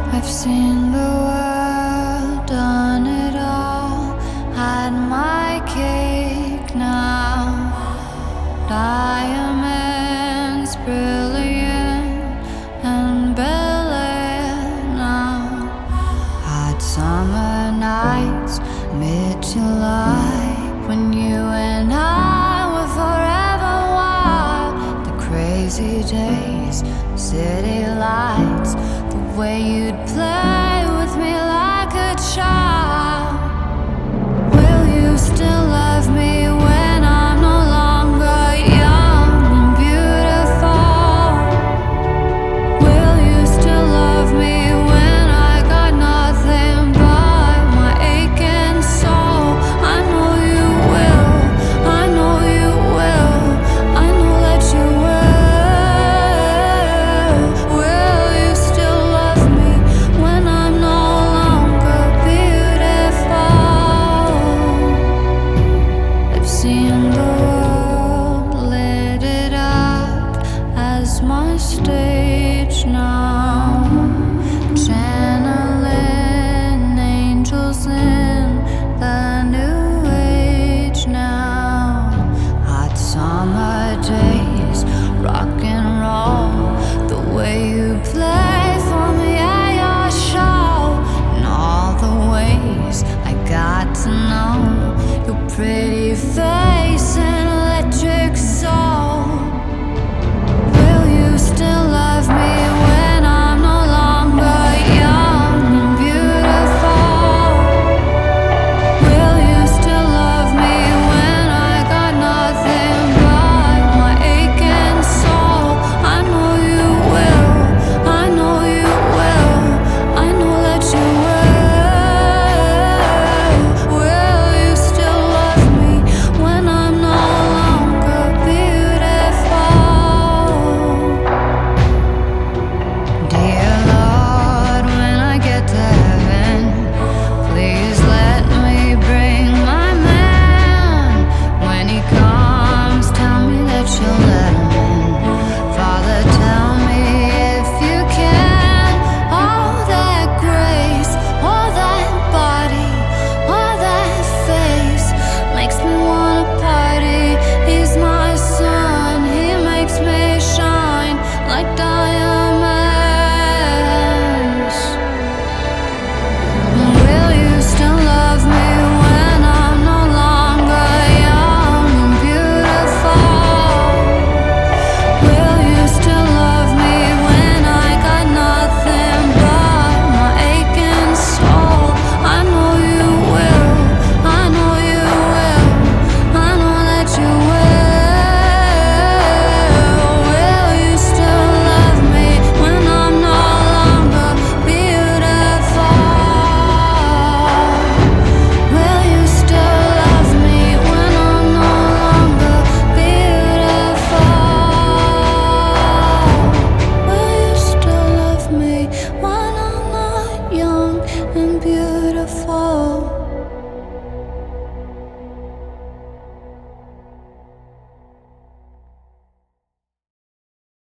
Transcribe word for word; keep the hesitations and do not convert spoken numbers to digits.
I've seen the world, done it all, had my cake now. Diamonds brilliant and Bel Air now. Hot summer nights, mid-July, when you and I were forever wild. The crazy days, city lights, the way you'd play with me like a child.